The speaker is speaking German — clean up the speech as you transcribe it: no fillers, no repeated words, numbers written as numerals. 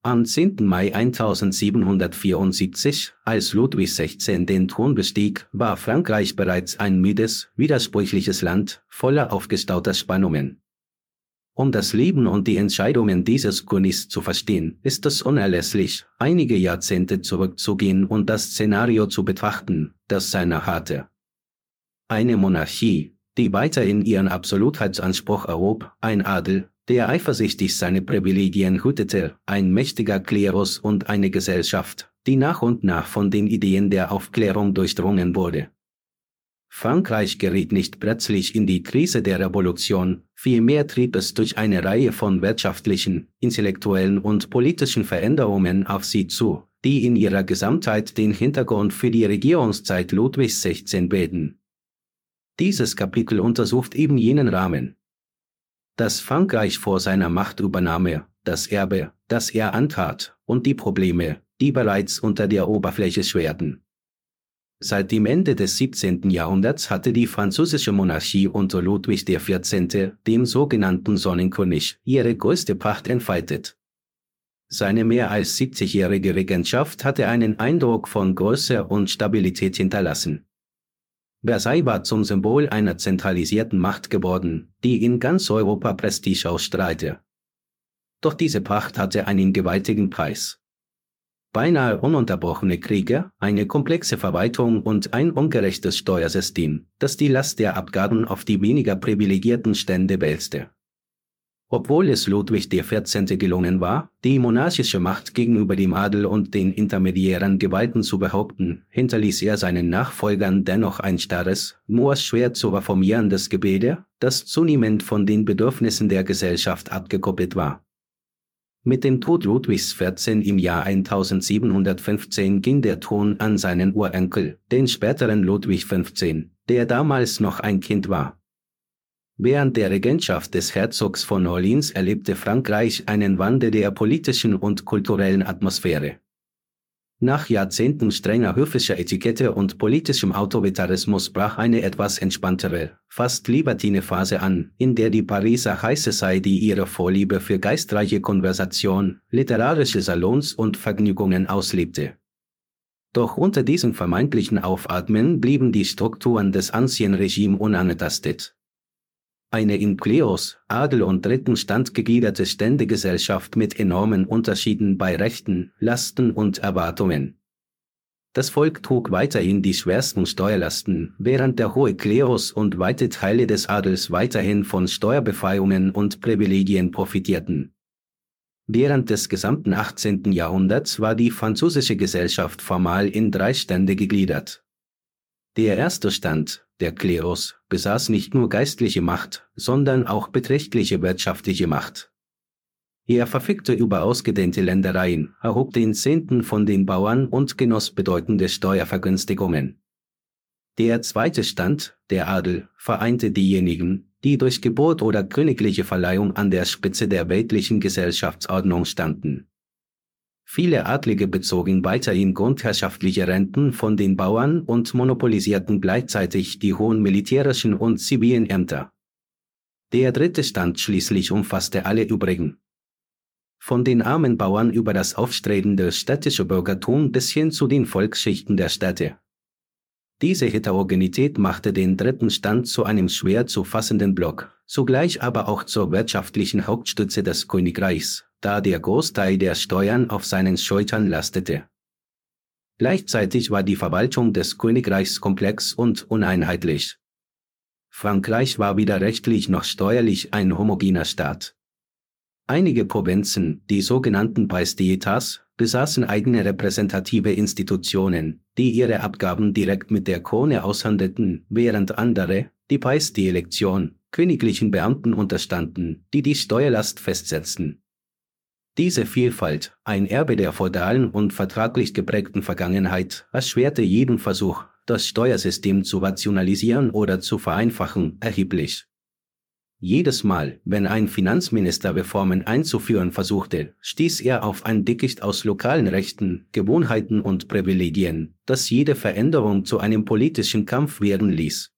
Am 10. Mai 1774, als Ludwig XVI. Den Thron bestieg, war Frankreich bereits ein müdes, widersprüchliches Land, voller aufgestauter Spannungen. Um das Leben und die Entscheidungen dieses Königs zu verstehen, ist es unerlässlich, einige Jahrzehnte zurückzugehen und das Szenario zu betrachten, das seiner harrte. Eine Monarchie, die weiterhin ihren Absolutheitsanspruch erhob, ein Adel, der eifersüchtig seine Privilegien hütete, ein mächtiger Klerus und eine Gesellschaft, die nach und nach von den Ideen der Aufklärung durchdrungen wurde. Frankreich geriet nicht plötzlich in die Krise der Revolution, vielmehr trieb es durch eine Reihe von wirtschaftlichen, intellektuellen und politischen Veränderungen auf sie zu, die in ihrer Gesamtheit den Hintergrund für die Regierungszeit Ludwigs XVI. Bilden. Dieses Kapitel untersucht eben jenen Rahmen. Das Frankreich vor seiner Machtübernahme, das Erbe, das er antrat, und die Probleme, die bereits unter der Oberfläche schwärten. Seit dem Ende des 17. Jahrhunderts hatte die französische Monarchie unter Ludwig XIV., dem sogenannten Sonnenkönig, ihre größte Pracht entfaltet. Seine mehr als 70-jährige Regentschaft hatte einen Eindruck von Größe und Stabilität hinterlassen. Versailles war zum Symbol einer zentralisierten Macht geworden, die in ganz Europa Prestige ausstrahlte. Doch diese Pracht hatte einen gewaltigen Preis. Beinahe ununterbrochene Kriege, eine komplexe Verwaltung und ein ungerechtes Steuersystem, das die Last der Abgaben auf die weniger privilegierten Stände wälzte. Obwohl es Ludwig XIV. Gelungen war, die monarchische Macht gegenüber dem Adel und den intermediären Gewalten zu behaupten, hinterließ er seinen Nachfolgern dennoch ein starres, nur schwer zu reformierendes Gebilde, das zunehmend von den Bedürfnissen der Gesellschaft abgekoppelt war. Mit dem Tod Ludwigs XIV. Im Jahr 1715 ging der Thron an seinen Urenkel, den späteren Ludwig XV., der damals noch ein Kind war. Während der Regentschaft des Herzogs von Orleans erlebte Frankreich einen Wandel der politischen und kulturellen Atmosphäre. Nach Jahrzehnten strenger höfischer Etikette und politischem Autoritarismus brach eine etwas entspanntere, fast libertine Phase an, in der die Pariser High Society ihre Vorliebe für geistreiche Konversation, literarische Salons und Vergnügungen auslebte. Doch unter diesem vermeintlichen Aufatmen blieben die Strukturen des Ancien Regime unangetastet. Eine in Klerus, Adel und dritten Stand gegliederte Ständegesellschaft mit enormen Unterschieden bei Rechten, Lasten und Erwartungen. Das Volk trug weiterhin die schwersten Steuerlasten, während der hohe Klerus und weite Teile des Adels weiterhin von Steuerbefreiungen und Privilegien profitierten. Während des gesamten 18. Jahrhunderts war die französische Gesellschaft formal in 3 Stände gegliedert. Der erste Stand, der Klerus, besaß nicht nur geistliche Macht, sondern auch beträchtliche wirtschaftliche Macht. Er verfügte über ausgedehnte Ländereien, erhob den Zehnten von den Bauern und genoss bedeutende Steuervergünstigungen. Der zweite Stand, der Adel, vereinte diejenigen, die durch Geburt oder königliche Verleihung an der Spitze der weltlichen Gesellschaftsordnung standen. Viele Adlige bezogen weiterhin grundherrschaftliche Renten von den Bauern und monopolisierten gleichzeitig die hohen militärischen und zivilen Ämter. Der dritte Stand schließlich umfasste alle übrigen. Von den armen Bauern über das aufstrebende städtische Bürgertum bis hin zu den Volksschichten der Städte. Diese Heterogenität machte den dritten Stand zu einem schwer zu fassenden Block, zugleich aber auch zur wirtschaftlichen Hauptstütze des Königreichs, da der Großteil der Steuern auf seinen Schultern lastete. Gleichzeitig war die Verwaltung des Königreichs komplex und uneinheitlich. Frankreich war weder rechtlich noch steuerlich ein homogener Staat. Einige Provinzen, die sogenannten Pays d'États, besaßen eigene repräsentative Institutionen, die ihre Abgaben direkt mit der Krone aushandelten, während andere, die Pays d'Élection, königlichen Beamten unterstanden, die die Steuerlast festsetzten. Diese Vielfalt, ein Erbe der feudalen und vertraglich geprägten Vergangenheit, erschwerte jeden Versuch, das Steuersystem zu rationalisieren oder zu vereinfachen, erheblich. Jedes Mal, wenn ein Finanzminister Reformen einzuführen versuchte, stieß er auf ein Dickicht aus lokalen Rechten, Gewohnheiten und Privilegien, das jede Veränderung zu einem politischen Kampf werden ließ.